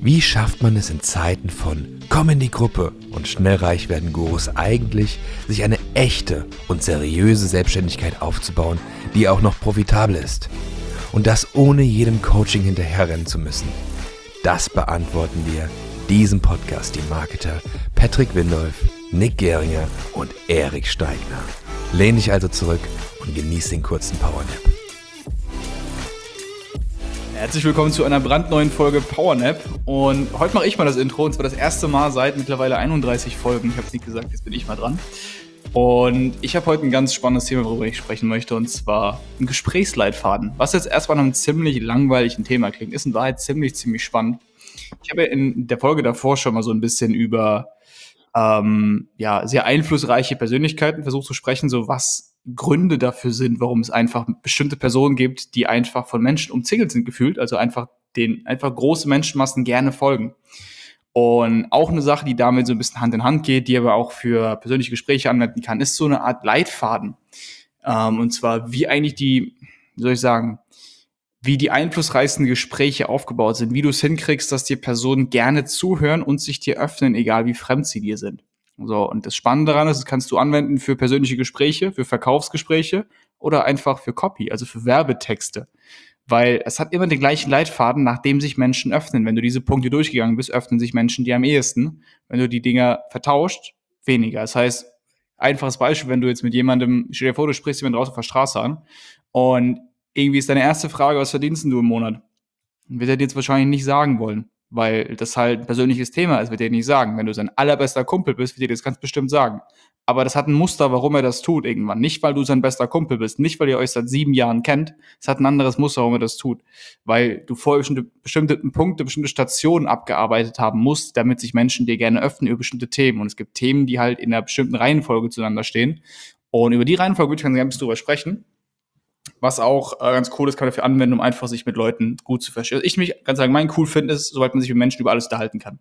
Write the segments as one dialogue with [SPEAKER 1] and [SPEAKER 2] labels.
[SPEAKER 1] Wie schafft man es in Zeiten von komm in die Gruppe und schnell reich werden Gurus eigentlich, sich eine echte und seriöse Selbstständigkeit aufzubauen, die auch noch profitabel ist? Und das ohne jedem Coaching hinterherrennen zu müssen. Das beantworten wir diesem Podcast die Marketer Patrick Windolf, Nick Geringer und Erik Steigner. Lehn dich also zurück und genieß den kurzen Powernap.
[SPEAKER 2] Herzlich willkommen zu einer brandneuen Folge Powernap. Und heute mache ich mal das Intro, und zwar das erste Mal seit mittlerweile 31 Folgen. Ich habe es nicht gesagt, jetzt bin ich mal dran. Und ich habe heute ein ganz spannendes Thema, worüber ich sprechen möchte, und zwar ein Gesprächsleitfaden. Was jetzt erstmal nach einem ziemlich langweiligen Thema klingt, ist in Wahrheit ziemlich spannend. Ich habe ja in der Folge davor schon mal so ein bisschen über sehr einflussreiche Persönlichkeiten versucht zu sprechen, so was Gründe dafür sind, warum es einfach bestimmte Personen gibt, die einfach von Menschen umzingelt sind gefühlt, also einfach große Menschenmassen gerne folgen. Und auch eine Sache, die damit so ein bisschen Hand in Hand geht, die aber auch für persönliche Gespräche anwenden kann, ist so eine Art Leitfaden. Und zwar wie die einflussreichsten Gespräche aufgebaut sind, wie du es hinkriegst, dass dir Personen gerne zuhören und sich dir öffnen, egal wie fremd sie dir sind. So, und das Spannende daran ist, das kannst du anwenden für persönliche Gespräche, für Verkaufsgespräche oder einfach für Copy, also für Werbetexte. Weil es hat immer den gleichen Leitfaden, nach dem sich Menschen öffnen. Wenn du diese Punkte durchgegangen bist, öffnen sich Menschen dir am ehesten. Wenn du die Dinger vertauscht, weniger. Das heißt, einfaches Beispiel, wenn du jetzt mit jemandem, stell dir vor, du sprichst jemanden draußen auf der Straße an und irgendwie ist deine erste Frage, was verdienst du im Monat? Wird er dir jetzt wahrscheinlich nicht sagen wollen, weil das halt ein persönliches Thema ist, wird er dir nicht sagen. Wenn du sein allerbester Kumpel bist, wird er dir das ganz bestimmt sagen. Aber das hat ein Muster, warum er das tut irgendwann. Nicht, weil du sein bester Kumpel bist, nicht, weil ihr euch seit 7 Jahren kennt. Es hat ein anderes Muster, warum er das tut. Weil du vorher bestimmte Punkte, bestimmte Stationen abgearbeitet haben musst, damit sich Menschen dir gerne öffnen über bestimmte Themen. Und es gibt Themen, die halt in einer bestimmten Reihenfolge zueinander stehen. Und über die Reihenfolge würde ich ganz gerne drüber sprechen. Was auch ganz cool ist, kann man dafür anwenden, um einfach sich mit Leuten gut zu verstehen. Was ich mich ganz allgemein cool finde, ist, sobald man sich mit Menschen über alles unterhalten kann.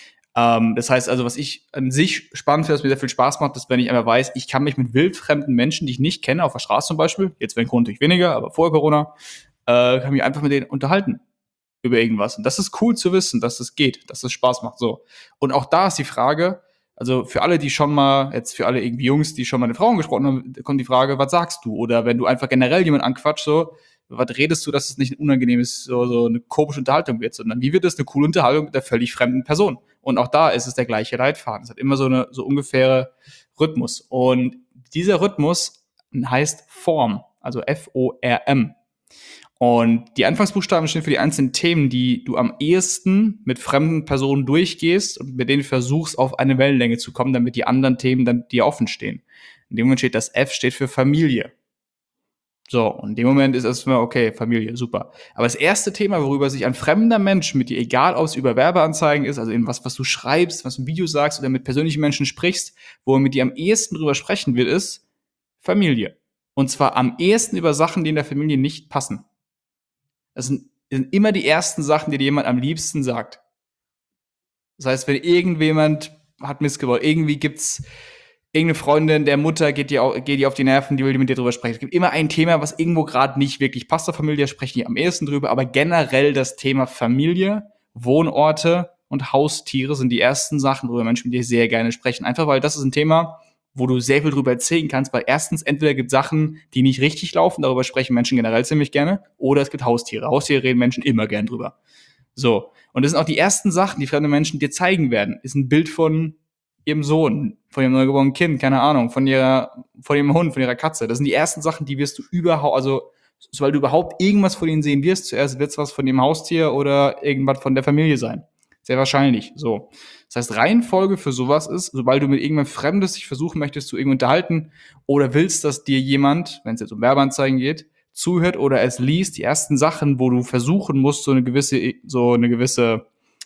[SPEAKER 2] Das heißt also, was ich an sich spannend finde, was mir sehr viel Spaß macht, ist, wenn ich einmal weiß, ich kann mich mit wildfremden Menschen, die ich nicht kenne, auf der Straße zum Beispiel, jetzt während Corona natürlich weniger, aber vor Corona, kann mich einfach mit denen unterhalten über irgendwas. Und das ist cool zu wissen, dass das geht, dass das Spaß macht. So. Und auch da ist die Frage, also für alle irgendwie Jungs, die schon mal mit Frauen gesprochen haben, kommt die Frage, was sagst du? Oder wenn du einfach generell jemanden anquatscht, so, was redest du, dass es nicht ein unangenehmes, so eine komische Unterhaltung wird, sondern wie wird es eine coole Unterhaltung mit einer völlig fremden Person? Und auch da ist es der gleiche Leitfaden. Es hat immer so ungefähre Rhythmus. Und dieser Rhythmus heißt Form, also F-O-R-M. Und die Anfangsbuchstaben stehen für die einzelnen Themen, die du am ehesten mit fremden Personen durchgehst und mit denen versuchst, auf eine Wellenlänge zu kommen, damit die anderen Themen dann dir offen stehen. In dem Moment steht das F steht für Familie. So, und in dem Moment ist erstmal, okay, Familie, super. Aber das erste Thema, worüber sich ein fremder Mensch mit dir, egal ob es über Werbeanzeigen ist, also in was du schreibst, was du im Video sagst oder mit persönlichen Menschen sprichst, wo er mit dir am ehesten drüber sprechen will, ist Familie. Und zwar am ehesten über Sachen, die in der Familie nicht passen. Das sind immer die ersten Sachen, die dir jemand am liebsten sagt. Das heißt, wenn irgendjemand hat missgebaut, irgendwie gibt's irgendeine Freundin der Mutter, geht dir auf die Nerven, die will mit dir drüber sprechen. Es gibt immer ein Thema, was irgendwo gerade nicht wirklich passt zur Familie, sprechen die am ehesten drüber, aber generell das Thema Familie, Wohnorte und Haustiere sind die ersten Sachen, worüber Menschen mit dir sehr gerne sprechen. Einfach weil das ist ein Thema, wo du sehr viel drüber erzählen kannst, weil erstens entweder gibt es Sachen, die nicht richtig laufen, darüber sprechen Menschen generell ziemlich gerne, oder es gibt Haustiere. Haustiere reden Menschen immer gern drüber. So. Und das sind auch die ersten Sachen, die fremde Menschen dir zeigen werden. Ist ein Bild von ihrem Sohn, von ihrem neugeborenen Kind, keine Ahnung, von ihrem Hund, von ihrer Katze. Das sind die ersten Sachen, die wirst du sobald du überhaupt irgendwas von ihnen sehen wirst, zuerst wird es was von dem Haustier oder irgendwas von der Familie sein. Sehr wahrscheinlich, so. Das heißt, Reihenfolge für sowas ist, sobald du mit irgendjemandem Fremdes dich versuchen möchtest, zu irgendwie unterhalten oder willst, dass dir jemand, wenn es jetzt um Werbeanzeigen geht, zuhört oder es liest, die ersten Sachen, wo du versuchen musst, so eine gewisse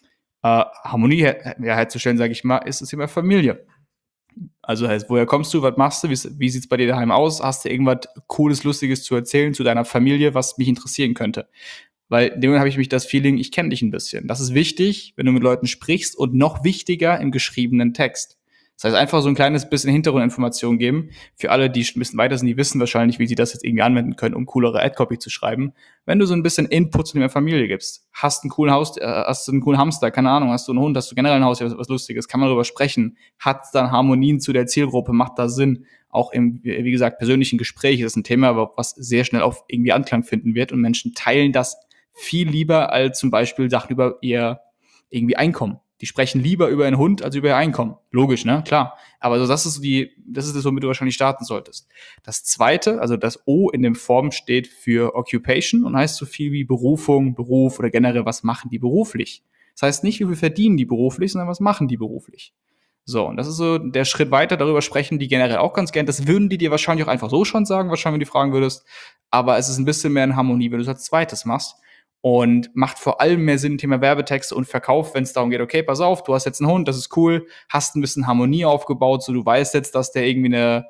[SPEAKER 2] Harmonie herzustellen, sage ich mal, ist das Thema Familie. Also heißt, woher kommst du, was machst du, wie sieht's bei dir daheim aus? Hast du irgendwas Cooles, Lustiges zu erzählen zu deiner Familie, was mich interessieren könnte? Weil in dem Moment habe ich das Feeling, ich kenne dich ein bisschen. Das ist wichtig, wenn du mit Leuten sprichst und noch wichtiger im geschriebenen Text. Das heißt, einfach so ein kleines bisschen Hintergrundinformation geben. Für alle, die ein bisschen weiter sind, die wissen wahrscheinlich, wie sie das jetzt irgendwie anwenden können, um coolere Ad-Copy zu schreiben. Wenn du so ein bisschen Input zu deiner Familie gibst, hast einen coolen Hamster, keine Ahnung, hast du einen Hund, hast du generell ein Haus, was Lustiges, kann man darüber sprechen, hat dann Harmonien zu der Zielgruppe, macht da Sinn. Auch im, wie gesagt, persönlichen Gespräch ist ein Thema, was sehr schnell auf irgendwie Anklang finden wird und Menschen teilen das viel lieber als zum Beispiel Sachen über ihr irgendwie Einkommen. Die sprechen lieber über einen Hund als über ihr Einkommen. Logisch, ne? Klar. Aber also das ist das, womit du wahrscheinlich starten solltest. Das zweite, also das O in dem Form steht für Occupation und heißt so viel wie Berufung, Beruf oder generell, was machen die beruflich? Das heißt nicht, wie viel verdienen die beruflich, sondern was machen die beruflich? So, und das ist so der Schritt weiter, darüber sprechen die generell auch ganz gern. Das würden die dir wahrscheinlich auch einfach so schon sagen, wahrscheinlich, wenn du die fragen würdest. Aber es ist ein bisschen mehr in Harmonie, wenn du es als zweites machst. Und macht vor allem mehr Sinn, Thema Werbetexte und Verkauf, wenn es darum geht, okay, pass auf, du hast jetzt einen Hund, das ist cool, hast ein bisschen Harmonie aufgebaut, so du weißt jetzt, dass der irgendwie eine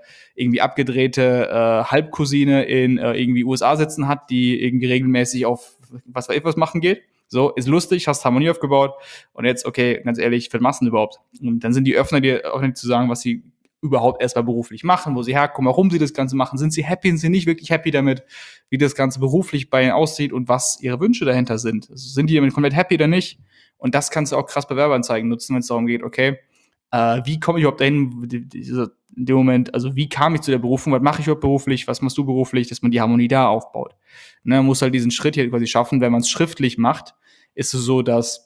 [SPEAKER 2] abgedrehte Halbcousine in irgendwie USA sitzen hat, die irgendwie regelmäßig auf was weiß ich was machen geht. So, ist lustig, hast Harmonie aufgebaut und jetzt, okay, ganz ehrlich, für Massen überhaupt. Und dann sind die Öffner dir auch nicht zu sagen, was sie überhaupt erstmal beruflich machen, wo sie herkommen, warum sie das Ganze machen, sind sie happy, sind sie nicht wirklich happy damit, wie das Ganze beruflich bei ihnen aussieht und was ihre Wünsche dahinter sind. Also sind die damit komplett happy oder nicht? Und das kannst du auch krass bei Werbeanzeigen nutzen, wenn es darum geht, okay, wie komme ich überhaupt dahin, in dem Moment, also wie kam ich zu der Berufung, was mache ich überhaupt beruflich, was machst du beruflich, dass man die Harmonie da aufbaut. Ne, man muss halt diesen Schritt hier quasi schaffen, wenn man es schriftlich macht, ist es so, dass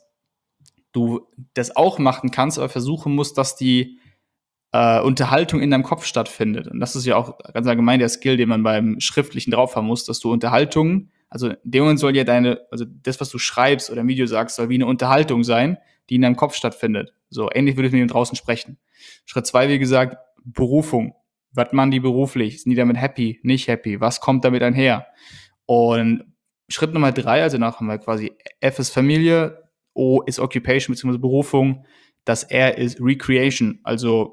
[SPEAKER 2] du das auch machen kannst, aber versuchen musst, dass die Unterhaltung in deinem Kopf stattfindet. Und das ist ja auch ganz allgemein der Skill, den man beim Schriftlichen drauf haben muss, dass du Unterhaltung, also in dem Moment soll ja also das, was du schreibst oder im Video sagst, soll wie eine Unterhaltung sein, die in deinem Kopf stattfindet. So, ähnlich würde ich mit dem draußen sprechen. Schritt 2, wie gesagt, Berufung. Was machen die beruflich? Sind die damit happy? Nicht happy? Was kommt damit einher? Und Schritt Nummer 3, also nach haben wir quasi F ist Familie, O ist Occupation bzw. Berufung, das R ist Recreation, also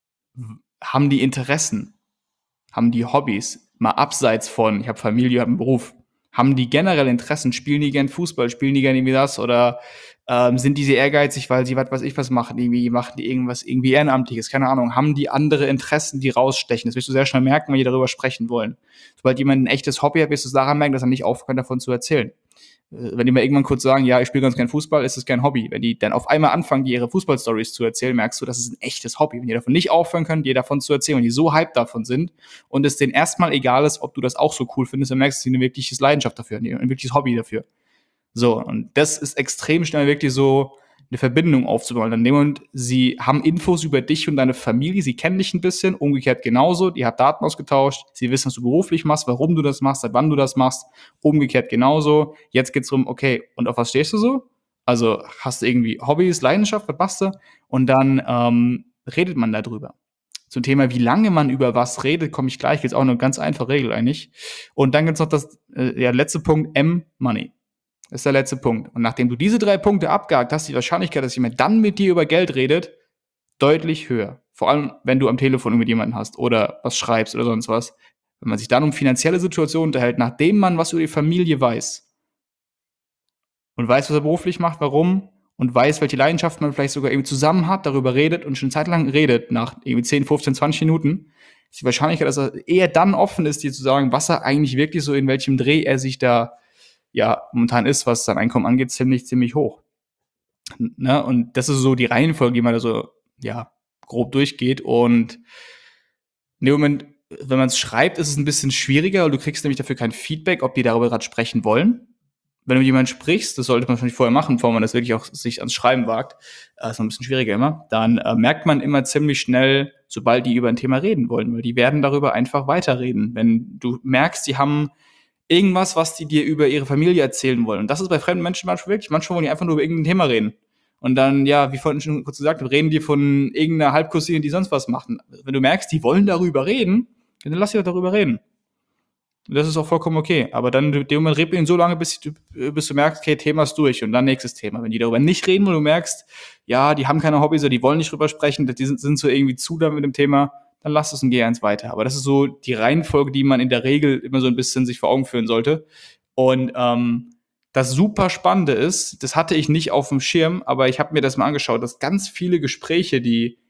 [SPEAKER 2] haben die Interessen, haben die Hobbys, mal abseits von, ich habe Familie, ich habe einen Beruf, haben die generell Interessen, spielen die gern Fußball, spielen die gern irgendwie das oder sind die sehr ehrgeizig, weil sie was weiß ich was machen, irgendwie machen die irgendwas irgendwie Ehrenamtliches, keine Ahnung, haben die andere Interessen, die rausstechen. Das wirst du sehr schnell merken, wenn die darüber sprechen wollen. Sobald jemand ein echtes Hobby hat, wirst du es daran merken, dass er nicht aufhört, davon zu erzählen. Wenn die mal irgendwann kurz sagen, ja, ich spiele ganz gern Fußball, ist es kein Hobby. Wenn die dann auf einmal anfangen, die ihre Fußballstories zu erzählen, merkst du, das ist ein echtes Hobby. Wenn die davon nicht aufhören können, dir davon zu erzählen, wenn die so hyped davon sind und es denen erstmal egal ist, ob du das auch so cool findest, dann merkst du, sie eine wirkliche Leidenschaft dafür, ein wirkliches Hobby dafür. So, und das ist extrem schnell wirklich so eine Verbindung aufzubauen. Dann nehmen und sie haben Infos über dich und deine Familie, sie kennen dich ein bisschen, umgekehrt genauso, ihr habt Daten ausgetauscht, sie wissen, was du beruflich machst, warum du das machst, seit wann du das machst, umgekehrt genauso. Jetzt geht's darum, okay, und auf was stehst du so? Also hast du irgendwie Hobbys, Leidenschaft, was machst du? Und dann redet man darüber. Zum Thema, wie lange man über was redet, komme ich gleich. Ist auch eine ganz einfache Regel eigentlich. Und dann gibt's noch das letzte Punkt, M, Money. Das ist der letzte Punkt. Und nachdem du diese 3 Punkte abgehakt hast, die Wahrscheinlichkeit, dass jemand dann mit dir über Geld redet, deutlich höher. Vor allem, wenn du am Telefon mit jemandem hast oder was schreibst oder sonst was. Wenn man sich dann um finanzielle Situationen unterhält, nachdem man was über die Familie weiß und weiß, was er beruflich macht, warum und weiß, welche Leidenschaft man vielleicht sogar irgendwie zusammen hat, darüber redet und schon eine Zeit lang redet, nach irgendwie 10, 15, 20 Minuten, ist die Wahrscheinlichkeit, dass er eher dann offen ist, dir zu sagen, was er eigentlich wirklich so, in welchem Dreh er sich da ja momentan ist, was sein Einkommen angeht, ziemlich hoch. Ne? Und das ist so die Reihenfolge, die man da so, ja, grob durchgeht. Und in dem Moment, wenn man es schreibt, ist es ein bisschen schwieriger, weil du kriegst nämlich dafür kein Feedback, ob die darüber gerade sprechen wollen. Wenn du mit jemandem sprichst, das sollte man wahrscheinlich vorher machen, bevor man das wirklich auch sich ans Schreiben wagt, ist noch ein bisschen schwieriger immer, dann merkt man immer ziemlich schnell, sobald die über ein Thema reden wollen, weil die werden darüber einfach weiterreden. Wenn du merkst, die haben irgendwas, was die dir über ihre Familie erzählen wollen. Und das ist bei fremden Menschen manchmal wirklich. Manchmal wollen die einfach nur über irgendein Thema reden. Und dann, ja, wie vorhin schon kurz gesagt, reden die von irgendeiner Halbcousine, die sonst was machen. Wenn du merkst, die wollen darüber reden, dann lass sie doch darüber reden. Und das ist auch vollkommen okay. Aber dann, in dem Moment red mit ihnen so lange, bis du merkst, okay, Thema ist durch. Und dann nächstes Thema. Wenn die darüber nicht reden, weil du merkst, ja, die haben keine Hobbys oder die wollen nicht drüber sprechen, die sind so irgendwie zu da mit dem Thema, dann lass es und geh eins weiter. Aber das ist so die Reihenfolge, die man in der Regel immer so ein bisschen sich vor Augen führen sollte. Und das super Spannende ist, das hatte ich nicht auf dem Schirm, aber ich habe mir das mal angeschaut, dass ganz viele Gespräche, die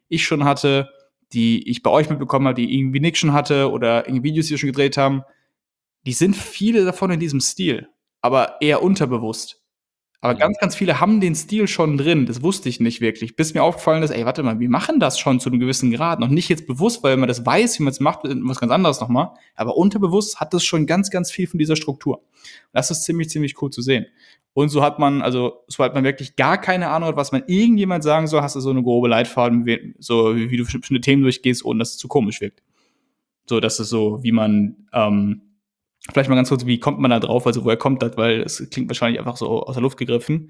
[SPEAKER 2] ich schon hatte, die ich bei euch mitbekommen habe, die irgendwie Nick schon hatte oder irgendwie Videos, die wir schon gedreht haben, die sind viele davon in diesem Stil, aber eher unterbewusst. Aber ganz, ganz viele haben den Stil schon drin. Das wusste ich nicht wirklich. Bis mir aufgefallen ist, ey, warte mal, wir machen das schon zu einem gewissen Grad. Noch nicht jetzt bewusst, weil man das weiß, wie man es macht, was ganz anderes nochmal. Aber unterbewusst hat das schon ganz, ganz viel von dieser Struktur. Das ist ziemlich, ziemlich cool zu sehen. Und so hat man, also, so hat man wirklich gar keine Ahnung, was man irgendjemand sagen soll, hast du so eine grobe Leitfaden, so wie du bestimmte Themen durchgehst, ohne dass es zu komisch wirkt. So, das ist so, wie man, vielleicht mal ganz kurz, wie kommt man da drauf? Also woher kommt das? Weil es klingt wahrscheinlich einfach so aus der Luft gegriffen.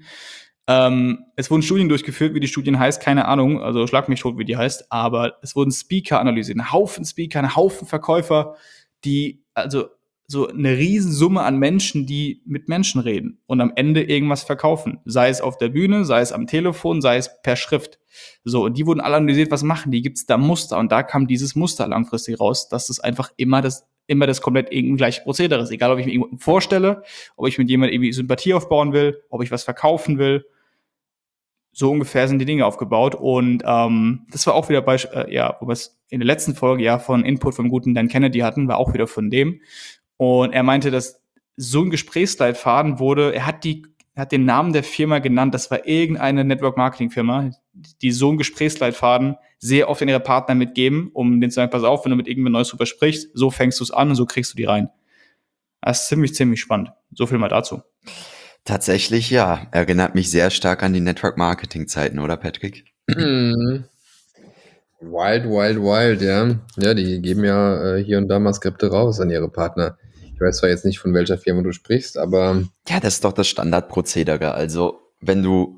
[SPEAKER 2] Es wurden Studien durchgeführt, wie die Studien heißt, keine Ahnung, also schlag mich tot, wie die heißt, aber es wurden Speaker analysiert, ein Haufen Speaker, ein Haufen Verkäufer, die, also so eine Riesensumme an Menschen, die mit Menschen reden und am Ende irgendwas verkaufen. Sei es auf der Bühne, sei es am Telefon, sei es per Schrift. So, und die wurden alle analysiert, was machen die? Gibt es da Muster? Und da kam dieses Muster langfristig raus, dass das einfach immer das komplett irgendwie gleiche Prozedere ist. Egal, ob ich mir irgendjemanden vorstelle, ob ich mit jemandem irgendwie Sympathie aufbauen will, ob ich was verkaufen will. So ungefähr sind die Dinge aufgebaut. Und das war auch wieder wo wir es in der letzten Folge ja von Input vom guten Dan Kennedy hatten, war auch wieder von dem. Und er meinte, dass so ein Gesprächsleitfaden wurde, er hat den Namen der Firma genannt, das war irgendeine Network-Marketing-Firma, die so einen Gesprächsleitfaden sehr oft in ihre Partner mitgeben, um denen zu sagen, pass auf, wenn du mit irgendjemand Neues drüber sprichst, so fängst du es an und so kriegst du die rein. Das ist ziemlich, ziemlich spannend. So viel mal dazu.
[SPEAKER 3] Tatsächlich, ja. Erinnert mich sehr stark an die Network-Marketing-Zeiten, oder Patrick?
[SPEAKER 4] Mhm. Wild, wild, wild, ja. Ja, die geben ja hier und da mal Skripte raus an ihre Partner. Ich weiß zwar jetzt nicht, von welcher Firma du sprichst, aber
[SPEAKER 3] Ja, das ist doch das Standardprozedere. Also, wenn du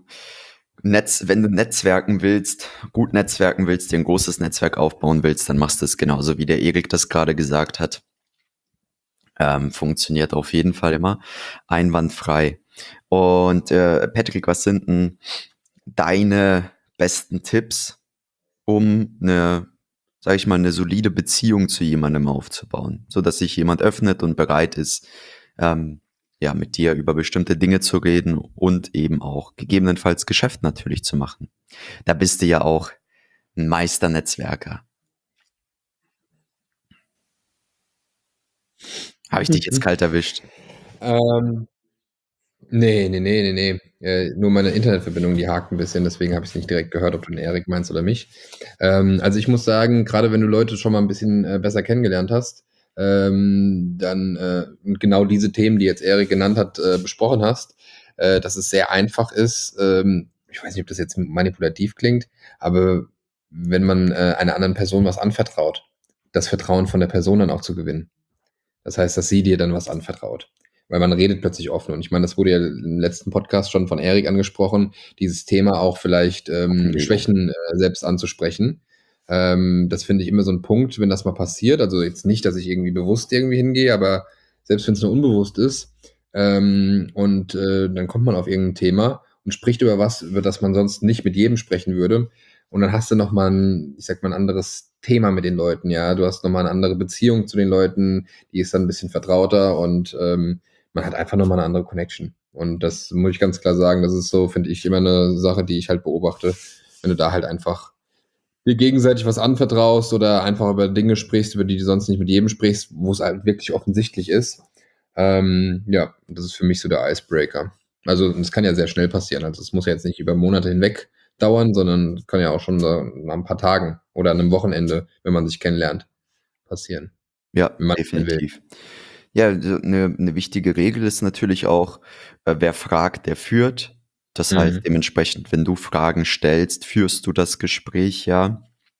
[SPEAKER 3] netzwerken willst, gut netzwerken willst, dir ein großes Netzwerk aufbauen willst, dann machst du es genauso, wie der Erik das gerade gesagt hat. Funktioniert auf jeden Fall immer einwandfrei. Und Patrick, was sind denn deine besten Tipps, um eine solide Beziehung zu jemandem aufzubauen, so dass sich jemand öffnet und bereit ist, mit dir über bestimmte Dinge zu reden und eben auch gegebenenfalls Geschäft natürlich zu machen. Da bist du ja auch ein Meisternetzwerker. Habe ich dich jetzt kalt erwischt?
[SPEAKER 4] Nee. Nur meine Internetverbindung, die hakt ein bisschen, deswegen habe ich es nicht direkt gehört, ob du den Erik meinst oder mich. Also ich muss sagen, gerade wenn du Leute schon mal ein bisschen besser kennengelernt hast, dann genau diese Themen, die jetzt Erik genannt hat, besprochen hast, dass es sehr einfach ist. Ich weiß nicht, ob das jetzt manipulativ klingt, aber wenn man einer anderen Person was anvertraut, das Vertrauen von der Person dann auch zu gewinnen. Das heißt, dass sie dir dann was anvertraut. Weil man redet plötzlich offen. Und ich meine, das wurde ja im letzten Podcast schon von Erik angesprochen, dieses Thema auch vielleicht Schwächen selbst anzusprechen. Das finde ich immer so ein Punkt, wenn das mal passiert. Also jetzt nicht, dass ich irgendwie bewusst irgendwie hingehe, aber selbst wenn es nur unbewusst ist, dann kommt man auf irgendein Thema und spricht über was, über das man sonst nicht mit jedem sprechen würde. Und dann hast du nochmal ein anderes Thema mit den Leuten, ja. Du hast nochmal eine andere Beziehung zu den Leuten, die ist dann ein bisschen vertrauter und man hat einfach nochmal eine andere Connection. Und das muss ich ganz klar sagen, das ist so, finde ich, immer eine Sache, die ich halt beobachte, wenn du da halt einfach dir gegenseitig was anvertraust oder einfach über Dinge sprichst, über die du sonst nicht mit jedem sprichst, wo es halt wirklich offensichtlich ist. Das ist für mich so der Icebreaker. Also das kann ja sehr schnell passieren. Also es muss ja jetzt nicht über Monate hinweg dauern, sondern kann ja auch schon nach ein paar Tagen oder an einem Wochenende, wenn man sich kennenlernt, passieren.
[SPEAKER 3] Ja, definitiv. Ja, eine wichtige Regel ist natürlich auch, wer fragt, der führt. Das heißt dementsprechend, wenn du Fragen stellst, führst du das Gespräch, ja.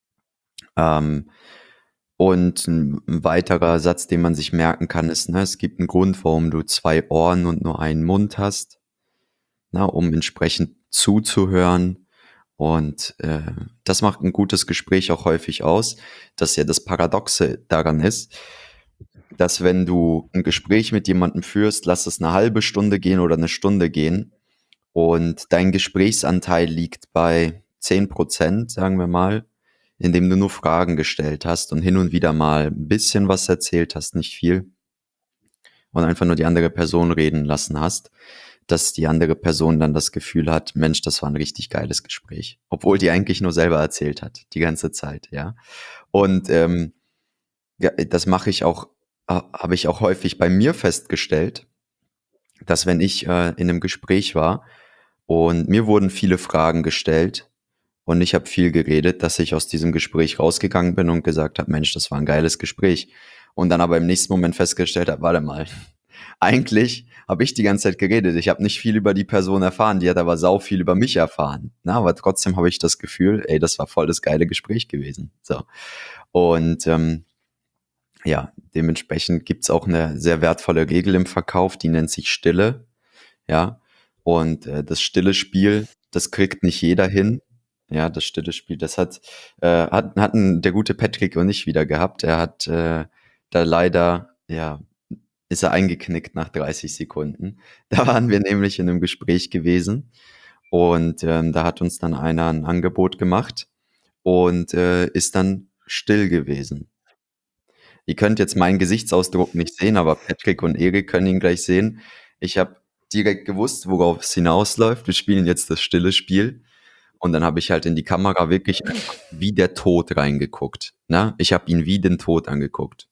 [SPEAKER 3] Und ein weiterer Satz, den man sich merken kann, ist, es gibt einen Grund, warum du 2 Ohren und nur einen Mund hast, um entsprechend zuzuhören. Und das macht ein gutes Gespräch auch häufig aus, dass ja das Paradoxe daran ist, dass wenn du ein Gespräch mit jemandem führst, lass es eine halbe Stunde gehen oder eine Stunde gehen und dein Gesprächsanteil liegt bei 10%, sagen wir mal, indem du nur Fragen gestellt hast und hin und wieder mal ein bisschen was erzählt hast, nicht viel, und einfach nur die andere Person reden lassen hast, dass die andere Person dann das Gefühl hat, Mensch, das war ein richtig geiles Gespräch. Obwohl die eigentlich nur selber erzählt hat, die ganze Zeit, ja. Und ja, das mache ich auch, habe ich auch häufig bei mir festgestellt, dass wenn ich in einem Gespräch war und mir wurden viele Fragen gestellt und ich habe viel geredet, dass ich aus diesem Gespräch rausgegangen bin und gesagt habe, Mensch, das war ein geiles Gespräch. Und dann aber im nächsten Moment festgestellt habe, warte mal, eigentlich habe ich die ganze Zeit geredet. Ich habe nicht viel über die Person erfahren, die hat aber sau viel über mich erfahren. Na, aber trotzdem habe ich das Gefühl, ey, das war voll das geile Gespräch gewesen. So. Und ja, dementsprechend gibt's auch eine sehr wertvolle Regel im Verkauf, die nennt sich Stille. Ja, und das stille Spiel, das kriegt nicht jeder hin. Ja, das stille Spiel, das hatten der gute Patrick und ich wieder gehabt. Er hat da leider, ja, ist er eingeknickt nach 30 Sekunden. Da waren wir nämlich in einem Gespräch gewesen und da hat uns dann einer ein Angebot gemacht und ist dann still gewesen. Ihr könnt jetzt meinen Gesichtsausdruck nicht sehen, aber Patrick und Erik können ihn gleich sehen. Ich habe direkt gewusst, worauf es hinausläuft. Wir spielen jetzt das stille Spiel. Und dann habe ich halt in die Kamera wirklich einfach wie der Tod reingeguckt. Ne? Ich habe ihn wie den Tod angeguckt.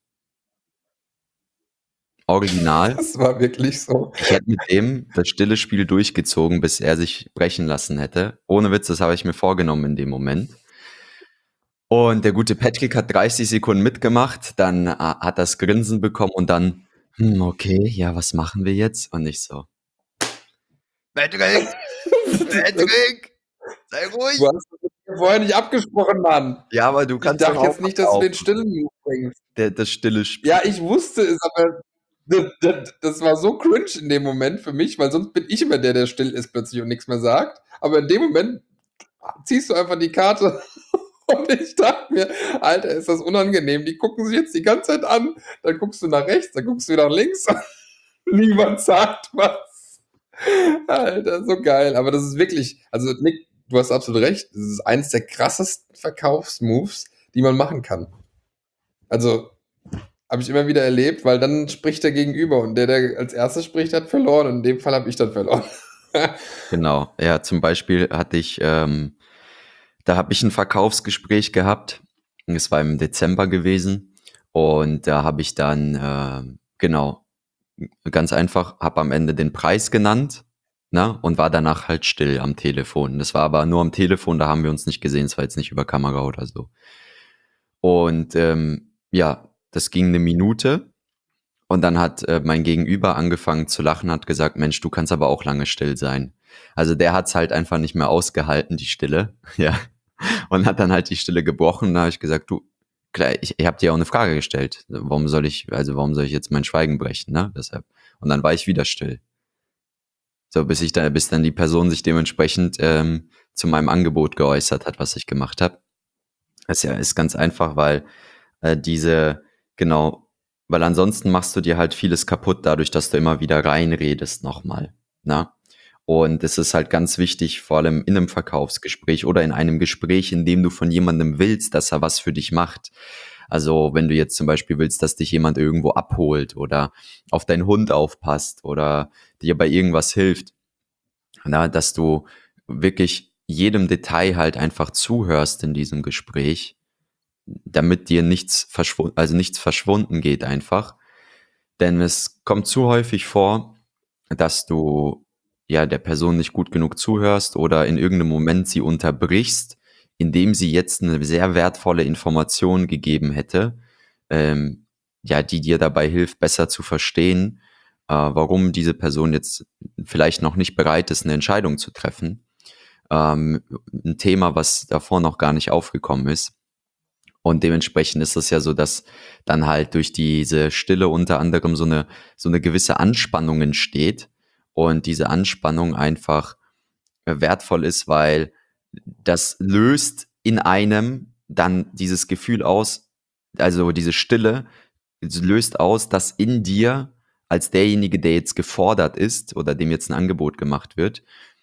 [SPEAKER 3] Original.
[SPEAKER 4] Das war wirklich so.
[SPEAKER 3] Ich hätte mit dem das stille Spiel durchgezogen, bis er sich brechen lassen hätte. Ohne Witz, das habe ich mir vorgenommen in dem Moment. Und der gute Patrick hat 30 Sekunden mitgemacht, dann hat das Grinsen bekommen und dann, okay, ja, was machen wir jetzt? Und ich so, Patrick, Patrick, sei ruhig.
[SPEAKER 4] Du hast das vorher nicht abgesprochen, Mann.
[SPEAKER 3] Ja, aber du
[SPEAKER 4] Ich
[SPEAKER 3] kannst
[SPEAKER 4] dachte
[SPEAKER 3] doch
[SPEAKER 4] jetzt
[SPEAKER 3] auch
[SPEAKER 4] nicht, dass du den
[SPEAKER 3] verkaufen.
[SPEAKER 4] stillen Move bringst.
[SPEAKER 3] Das stille Spiel.
[SPEAKER 4] Ja, ich wusste es, aber das war so cringe in dem Moment für mich, weil sonst bin ich immer der still ist plötzlich und nichts mehr sagt. Aber in dem Moment ziehst du einfach die Karte und ich dachte mir, Alter, ist das unangenehm. Die gucken sich jetzt die ganze Zeit an, dann guckst du nach rechts, dann guckst du nach links. Niemand sagt was. Alter, so geil. Aber das ist wirklich, also Nick, du hast absolut recht, das ist eines der krassesten Verkaufsmoves, die man machen kann. Also habe ich immer wieder erlebt, weil dann spricht der Gegenüber und der als erstes spricht, hat verloren und in dem Fall habe ich dann verloren.
[SPEAKER 3] Genau, ja, zum Beispiel hatte ich, da habe ich ein Verkaufsgespräch gehabt. Es war im Dezember gewesen und da habe ich dann, genau, ganz einfach, habe am Ende den Preis genannt, ne, und war danach halt still am Telefon. Das war aber nur am Telefon, da haben wir uns nicht gesehen, es war jetzt nicht über Kamera oder so. Und ja, das ging 1 Minute und dann hat mein Gegenüber angefangen zu lachen, hat gesagt, Mensch, du kannst aber auch lange still sein. Also der hat's halt einfach nicht mehr ausgehalten, die Stille, ja, und hat dann halt die Stille gebrochen. Da habe ich gesagt, du, klar, ich habe dir auch eine Frage gestellt. Warum soll ich jetzt mein Schweigen brechen, ne? Deshalb. Und dann war ich wieder still. So, bis dann die Person sich dementsprechend zu meinem Angebot geäußert hat, was ich gemacht habe. Das ist ganz einfach, weil weil ansonsten machst du dir halt vieles kaputt, dadurch, dass du immer wieder reinredest nochmal. Na? Und es ist halt ganz wichtig, vor allem in einem Verkaufsgespräch oder in einem Gespräch, in dem du von jemandem willst, dass er was für dich macht. Also wenn du jetzt zum Beispiel willst, dass dich jemand irgendwo abholt oder auf deinen Hund aufpasst oder dir bei irgendwas hilft, na, dass du wirklich jedem Detail halt einfach zuhörst in diesem Gespräch, damit dir nichts verschwunden geht einfach. Denn es kommt zu häufig vor, dass du ja der Person nicht gut genug zuhörst oder in irgendeinem Moment sie unterbrichst, indem sie jetzt eine sehr wertvolle Information gegeben hätte, ja, die dir dabei hilft, besser zu verstehen, warum diese Person jetzt vielleicht noch nicht bereit ist, eine Entscheidung zu treffen. Ein Thema, was davor noch gar nicht aufgekommen ist. Und dementsprechend ist es ja so, dass dann halt durch diese Stille unter anderem so eine gewisse Anspannung entsteht und diese Anspannung einfach wertvoll ist, weil das löst in einem dann dieses Gefühl aus, also diese Stille löst aus, dass in dir als derjenige, der jetzt gefordert ist oder dem jetzt ein Angebot gemacht wird,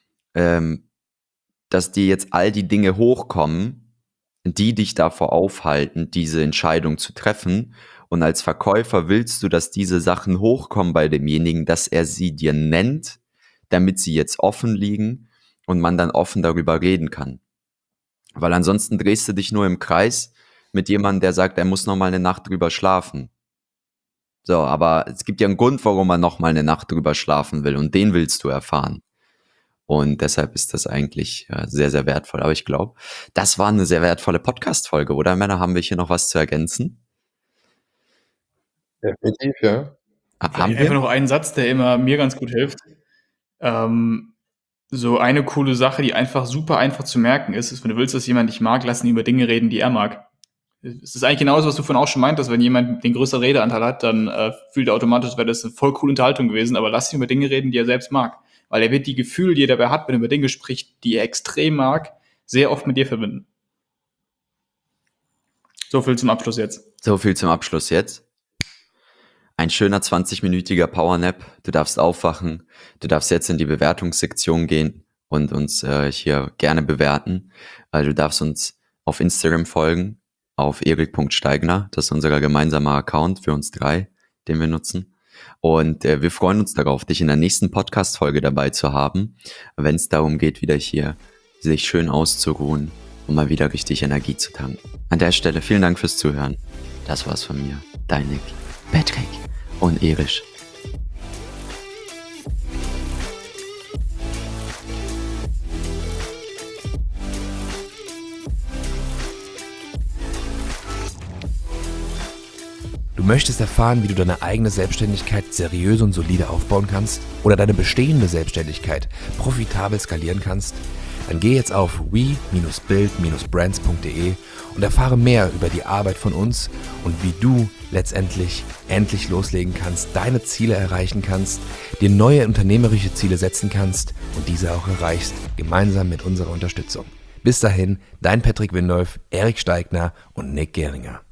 [SPEAKER 3] dass dir jetzt all die Dinge hochkommen, die dich davor aufhalten, diese Entscheidung zu treffen. Und als Verkäufer willst du, dass diese Sachen hochkommen bei demjenigen, dass er sie dir nennt, damit sie jetzt offen liegen und man dann offen darüber reden kann. Weil ansonsten drehst du dich nur im Kreis mit jemandem, der sagt, er muss noch mal eine Nacht drüber schlafen. So, aber es gibt ja einen Grund, warum man noch mal eine Nacht drüber schlafen will und den willst du erfahren. Und deshalb ist das eigentlich sehr, sehr wertvoll. Aber ich glaube, das war eine sehr wertvolle Podcast-Folge, oder Männer? Haben wir hier noch was zu ergänzen?
[SPEAKER 4] Definitiv, ja.
[SPEAKER 3] Haben
[SPEAKER 2] Vielleicht einfach
[SPEAKER 3] wir?
[SPEAKER 2] noch einen Satz, der immer mir ganz gut hilft. So eine coole Sache, die einfach super einfach zu merken ist, wenn du willst, dass jemand dich mag, lass ihn über Dinge reden, die er mag. Es ist eigentlich genauso, was du vorhin auch schon meintest, wenn jemand den größeren Redeanteil hat, dann fühlt er automatisch, wäre das eine voll coole Unterhaltung gewesen, aber lass ihn über Dinge reden, die er selbst mag. Weil er wird die Gefühle, die er dabei hat, wenn er über Dinge spricht, die er extrem mag, sehr oft mit dir verbinden. So viel zum Abschluss jetzt.
[SPEAKER 3] So viel zum Abschluss jetzt. Ein schöner 20-minütiger Powernap. Du darfst aufwachen. Du darfst jetzt in die Bewertungssektion gehen und uns hier gerne bewerten. Du darfst uns auf Instagram folgen, auf erik.steigner. Das ist unser gemeinsamer Account für uns 3, den wir nutzen. Und wir freuen uns darauf, dich in der nächsten Podcast-Folge dabei zu haben, wenn es darum geht, wieder hier sich schön auszuruhen und mal wieder richtig Energie zu tanken. An der Stelle vielen Dank fürs Zuhören. Das war's von mir. Dein Nick, Patrick und Erich.
[SPEAKER 1] Du möchtest erfahren, wie du deine eigene Selbstständigkeit seriös und solide aufbauen kannst oder deine bestehende Selbstständigkeit profitabel skalieren kannst? Dann geh jetzt auf we-build-brands.de und erfahre mehr über die Arbeit von uns und wie du letztendlich endlich loslegen kannst, deine Ziele erreichen kannst, dir neue unternehmerische Ziele setzen kannst und diese auch erreichst, gemeinsam mit unserer Unterstützung. Bis dahin, dein Patrick Windolf, Erik Steigner und Nick Geringer.